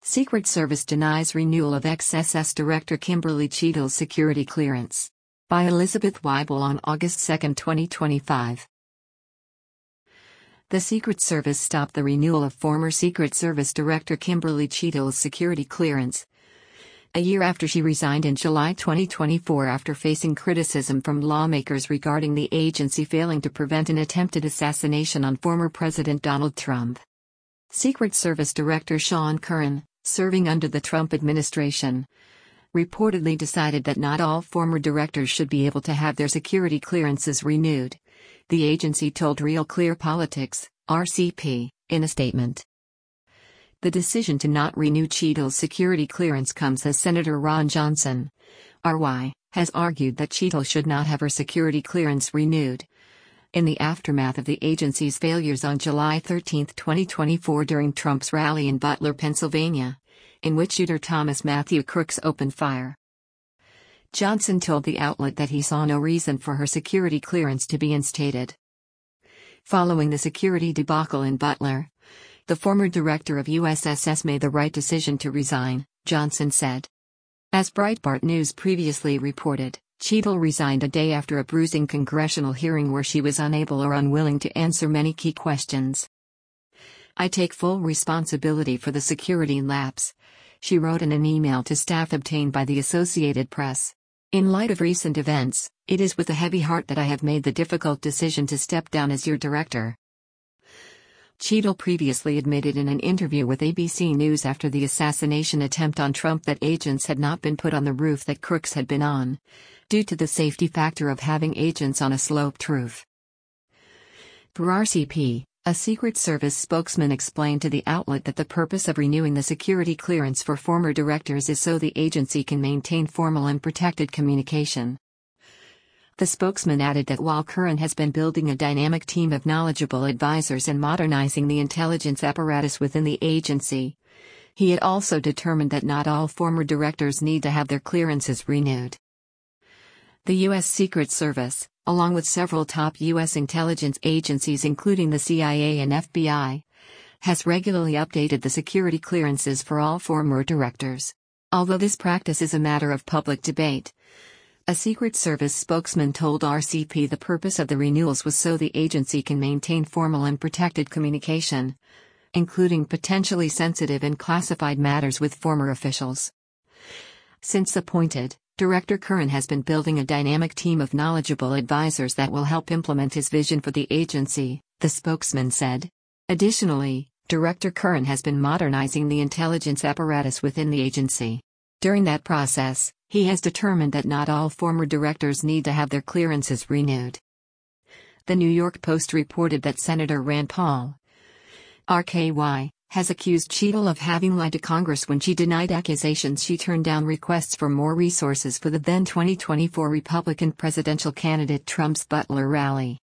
Secret Service denies renewal of ex-SS Director Kimberly Cheadle's security clearance. By Elizabeth Weibel on August 2, 2025. The Secret Service stopped the renewal of former Secret Service Director Kimberly Cheadle's security clearance, a year after she resigned in July 2024 after facing criticism from lawmakers regarding the agency failing to prevent an attempted assassination on former President Donald Trump. Secret Service Director Shawn Curran, serving under the Trump administration, reportedly decided that not all former directors should be able to have their security clearances renewed, the agency told Real Clear Politics, RCP, in a statement. The decision to not renew Cheadle's security clearance comes as Senator Ron Johnson, RY, has argued that Cheadle should not have her security clearance renewed. In the aftermath of the agency's failures on July 13, 2024 during Trump's rally in Butler, Pennsylvania, in which shooter Thomas Matthew Crooks opened fire. Johnson told the outlet that he saw no reason for her security clearance to be instated. Following the security debacle in Butler, the former director of USSS made the right decision to resign, Johnson said. As Breitbart News previously reported, Cheadle resigned a day after a bruising congressional hearing where she was unable or unwilling to answer many key questions. "I take full responsibility for the security lapse," she wrote in an email to staff obtained by the Associated Press. "In light of recent events, it is with a heavy heart that I have made the difficult decision to step down as your director." Cheadle previously admitted in an interview with ABC News after the assassination attempt on Trump that agents had not been put on the roof that Crooks had been on, due to the safety factor of having agents on a sloped roof. Per RCP, a Secret Service spokesman explained to the outlet that the purpose of renewing the security clearance for former directors is so the agency can maintain formal and protected communication. The spokesman added that while Curran has been building a dynamic team of knowledgeable advisors and modernizing the intelligence apparatus within the agency, he had also determined that not all former directors need to have their clearances renewed. The U.S. Secret Service, along with several top U.S. intelligence agencies including the CIA and FBI, has regularly updated the security clearances for all former directors. Although this practice is a matter of public debate, a Secret Service spokesman told RCP the purpose of the renewals was so the agency can maintain formal and protected communication, including potentially sensitive and classified matters with former officials. Since appointed, Director Curran has been building a dynamic team of knowledgeable advisors that will help implement his vision for the agency, the spokesman said. Additionally, Director Curran has been modernizing the intelligence apparatus within the agency. During that process, he has determined that not all former directors need to have their clearances renewed. The New York Post reported that Senator Rand Paul, RKY, has accused Cheadle of having lied to Congress when she denied accusations she turned down requests for more resources for the then 2024 Republican presidential candidate Trump's Butler rally.